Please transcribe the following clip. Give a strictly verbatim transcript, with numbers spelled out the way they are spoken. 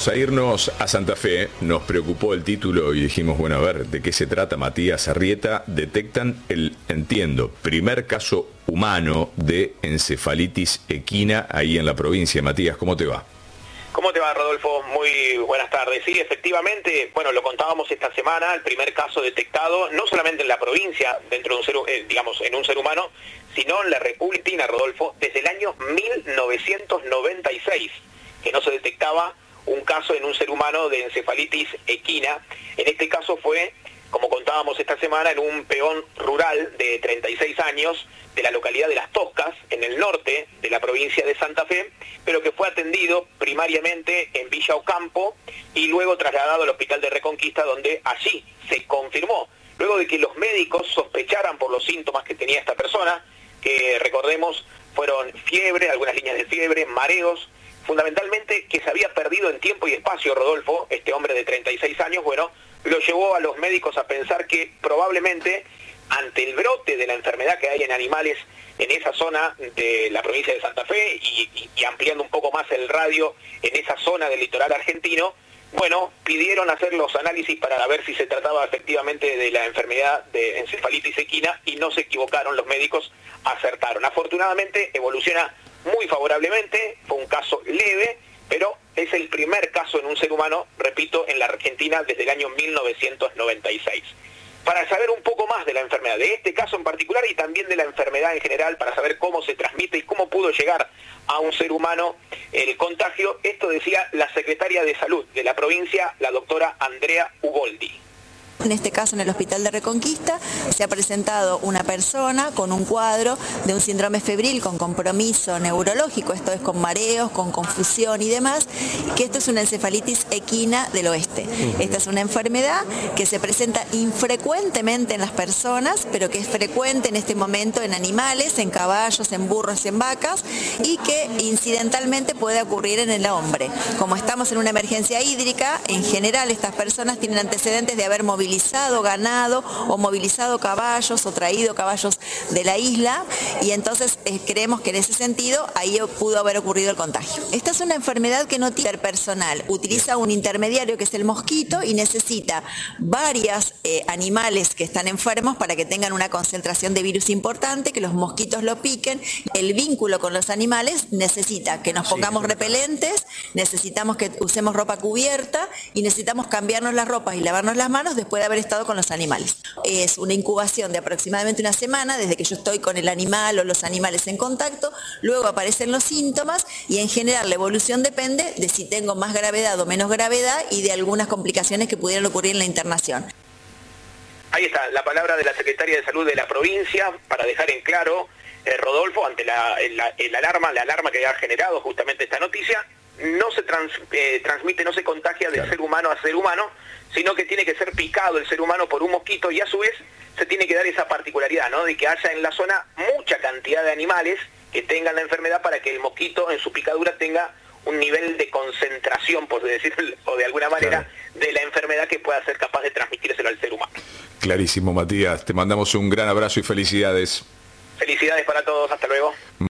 Vamos a irnos a Santa Fe. Nos preocupó el título y dijimos, bueno, a ver, ¿de qué se trata? Matías Arrieta. Detectan el, entiendo, primer caso humano de encefalitis equina ahí en la provincia. Matías, ¿cómo te va? ¿Cómo te va, Rodolfo? Muy buenas tardes. Sí, efectivamente, bueno, lo contábamos esta semana, el primer caso detectado, no solamente en la provincia, dentro de un ser, eh, digamos, en un ser humano, sino en la República Argentina, Rodolfo, desde el año mil novecientos noventa y seis, que no se detectaba un caso en un ser humano de encefalitis equina. En este caso fue, como contábamos esta semana, en un peón rural de treinta y seis años de la localidad de Las Toscas, en el norte de la provincia de Santa Fe, pero que fue atendido primariamente en Villa Ocampo y luego trasladado al hospital de Reconquista, donde allí se confirmó, luego de que los médicos sospecharan por los síntomas que tenía esta persona, que recordemos fueron fiebre, algunas líneas de fiebre, mareos, fundamentalmente que se había perdido en tiempo y espacio, Rodolfo, este hombre de treinta y seis años, bueno, lo llevó a los médicos a pensar que probablemente ante el brote de la enfermedad que hay en animales en esa zona de la provincia de Santa Fe y, y, y ampliando un poco más el radio en esa zona del litoral argentino, bueno, pidieron hacer los análisis para ver si se trataba efectivamente de la enfermedad de encefalitis equina y no se equivocaron, los médicos acertaron. Afortunadamente evoluciona muy favorablemente, fue un caso leve, pero es el primer caso en un ser humano, repito, en la Argentina desde el año mil novecientos noventa y seis. Para saber un poco más de la enfermedad, de este caso en particular y también de la enfermedad en general, para saber cómo se transmite y cómo pudo llegar a un ser humano el contagio, esto decía la secretaria de Salud de la provincia, la doctora Andrea Uboldi. En este caso, en el hospital de Reconquista, se ha presentado una persona con un cuadro de un síndrome febril con compromiso neurológico, esto es con mareos, con confusión y demás, que esto es una encefalitis equina del oeste. Esta es una enfermedad que se presenta infrecuentemente en las personas, pero que es frecuente en este momento en animales, en caballos, en burros y en vacas, y que incidentalmente puede ocurrir en el hombre. Como estamos en una emergencia hídrica, en general estas personas tienen antecedentes de haber movilizado movilizado ganado o movilizado caballos o traído caballos de la isla y entonces eh, creemos que en ese sentido ahí pudo haber ocurrido el contagio. Esta es una enfermedad que no tiene personal, utiliza un intermediario que es el mosquito y necesita varios eh, animales que están enfermos para que tengan una concentración de virus importante, que los mosquitos lo piquen. El vínculo con los animales necesita que nos pongamos sí, repelentes, necesitamos que usemos ropa cubierta y necesitamos cambiarnos las ropas y lavarnos las manos después de haber estado con los animales. Es una incubación de aproximadamente una semana desde que yo estoy con el animal o los animales en contacto, luego aparecen los síntomas y en general la evolución depende de si tengo más gravedad o menos gravedad y de algunas complicaciones que pudieran ocurrir en la internación. Ahí está la palabra de la Secretaria de Salud de la provincia para dejar en claro, eh, Rodolfo, ante la, la, el alarma, la alarma que ha generado justamente esta noticia, no se trans, eh, transmite, no se contagia de claro. ser humano a ser humano, sino que tiene que ser picado el ser humano por un mosquito y a su vez se tiene que dar esa particularidad, ¿no?, de que haya en la zona mucha cantidad de animales que tengan la enfermedad para que el mosquito en su picadura tenga un nivel de concentración, por decirlo, o de alguna manera, claro. de la enfermedad que pueda ser capaz de transmitírselo al ser humano. Clarísimo, Matías. Te mandamos un gran abrazo y felicidades. Felicidades para todos. Hasta luego.